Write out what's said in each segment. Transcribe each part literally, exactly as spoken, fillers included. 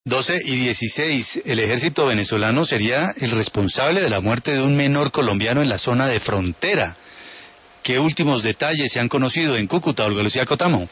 doce y dieciséis. El ejército venezolano sería el responsable de la muerte de un menor colombiano en la zona de frontera. ¿Qué últimos detalles se han conocido en Cúcuta, Olga Lucía Cotamo?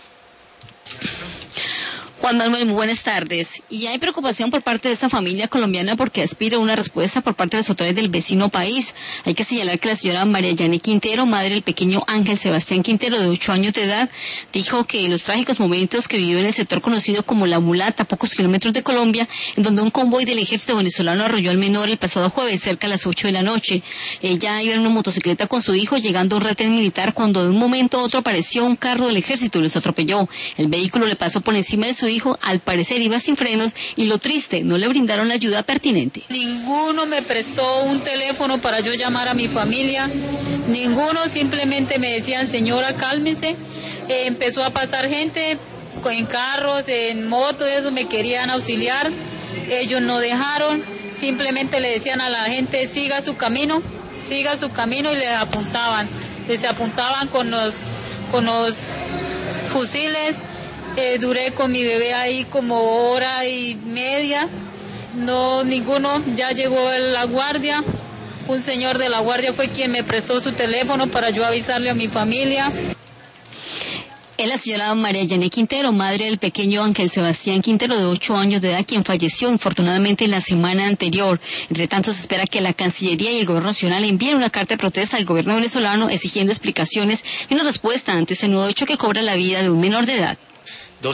Juan Manuel, muy buenas tardes. Y hay preocupación por parte de esta familia colombiana porque aspira a una respuesta por parte de las autoridades del vecino país. Hay que señalar que la señora María Yané Quintero, madre del pequeño Ángel Sebastián Quintero, de ocho años de edad, dijo que los trágicos momentos que vivió en el sector conocido como La Mulata, a pocos kilómetros de Colombia, en donde un convoy del ejército venezolano arrolló al menor el pasado jueves, cerca a las ocho de la noche. Ella iba en una motocicleta con su hijo, llegando a un retén militar, cuando de un momento a otro apareció un carro del ejército y los atropelló. El vehículo le pasó por encima de su hijo. Al parecer iba sin frenos y lo triste, no le brindaron la ayuda pertinente. Ninguno me prestó un teléfono para yo llamar a mi familia, ninguno, simplemente me decían, señora, cálmese. Eh, empezó a pasar gente en carros, en motos, eso, me querían auxiliar, ellos no dejaron, simplemente le decían a la gente, siga su camino, siga su camino, y les apuntaban, les apuntaban con los, con los fusiles. Eh, duré con mi bebé ahí como hora y media, no, ninguno, ya llegó la guardia, un señor de la guardia fue quien me prestó su teléfono para yo avisarle a mi familia. Es la señora María Yané Quintero, madre del pequeño Ángel Sebastián Quintero, de ocho años de edad, quien falleció infortunadamente la semana anterior. Entre tanto, se espera que la Cancillería y el Gobierno Nacional envíen una carta de protesta al gobierno venezolano exigiendo explicaciones y una respuesta ante este nuevo hecho que cobra la vida de un menor de edad.